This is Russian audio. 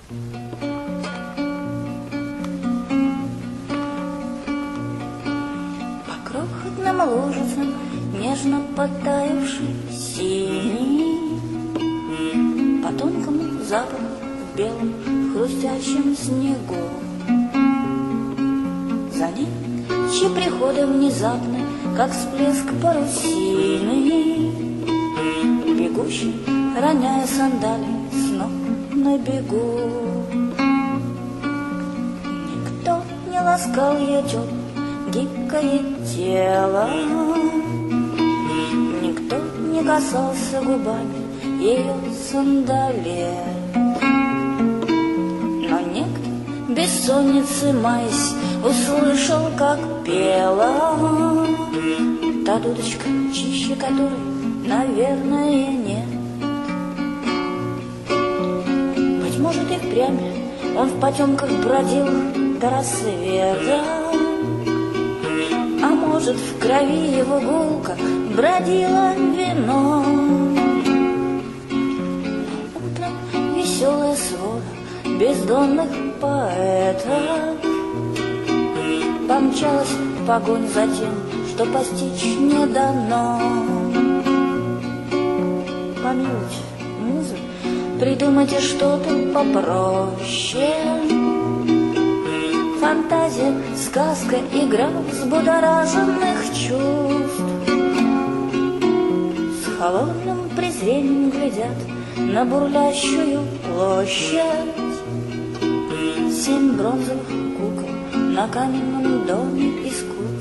По крохотным лужицам, нежно потаявший синий, по тонкому запаху в белом хрустящем снегу. За ним, чьи приходы внезапны, как всплеск парусины, бегущий, роняя сандалии, снова на бегу. Никто не ласкал ее гибкое тело, никто не касался губами ее сандалия. Но некто, бессонницы маясь, услышал, как пела та дудочка, чище которой, наверное, нет. Быть может, и впрямь он в потемках бродил до рассвета, а может, в крови его гулко бродило вино. Но утром веселая свора бездонных поэтов помчалась в погонь за тем, что постичь не дано. Помилуйте, музы, придумайте что-то попроще. Фантазия, сказка, игра взбудораженных чувств. С холодным презрением глядят на бурлящую площадь 7 бронзовых кукол на каменном доме искусств.